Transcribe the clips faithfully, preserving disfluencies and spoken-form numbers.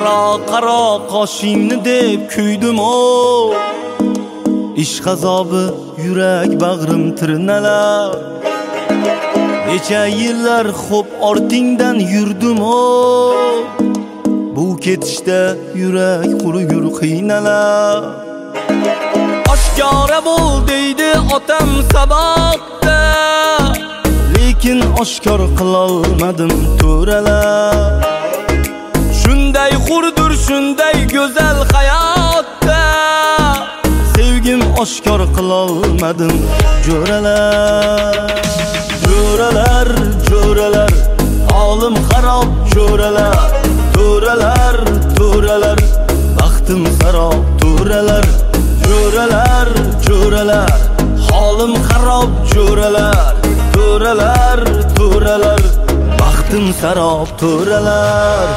qaro qaro qoshingni deb kuydim o. Ishq azobi yurak bag'rim tirnalar. Necha yillar xo'p ortingdan yurdim o. Bu ketishda yurak qurur qiynalar. Oshkora bo'l deydi otam sabotda, lekin oshkor qilolmadim to'ralar. Shunday xurdur, shunday go'zal hayotda, sevgim oshkor qilolmadim jo'ralar. Jo'ralar, jo'ralar, holim xarob jo'ralar. To'ralar, to'ralar, baxtim sarob to'ralar. Jo'ralar, jo'ralar, holim xarob jo'ralar. To'ralar, to'ralar, baxtim sarob to'ralar.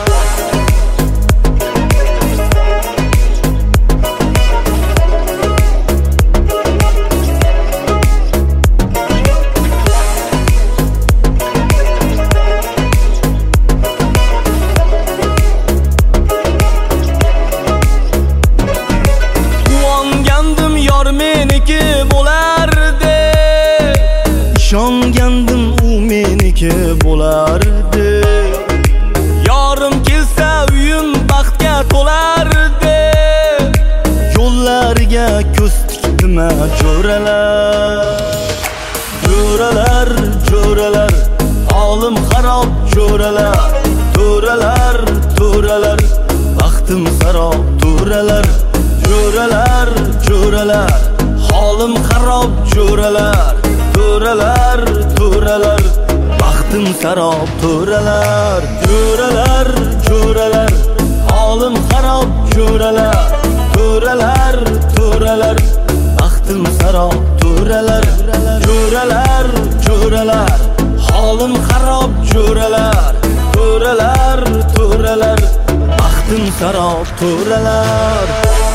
Meniki bo'lardi, ishongandim u meniki bo'lardi. Yorim kelsa uyim baxtga to'lardi. Yo'llariga ko'z tikdim jo'ralar. Jo'ralar, jo'ralar, holim xarob jo'ralar. To'ralar, to'ralar, baxtim sarob to'ralar. Jo'ralar, jo'ralar, holim xarob jo'ralar. To'ralar, to'ralar, baxtim sarob to'ralar. Jo'ralar, jo'ralar, holim xarob jo'ralar. To'ralar, to'ralar, baxtim sarob to'ralar. Jo'ralar, jo'ralar, holim xarob jo'ralar. To'ralar, to'ralar, baxtim sarob to'ralar.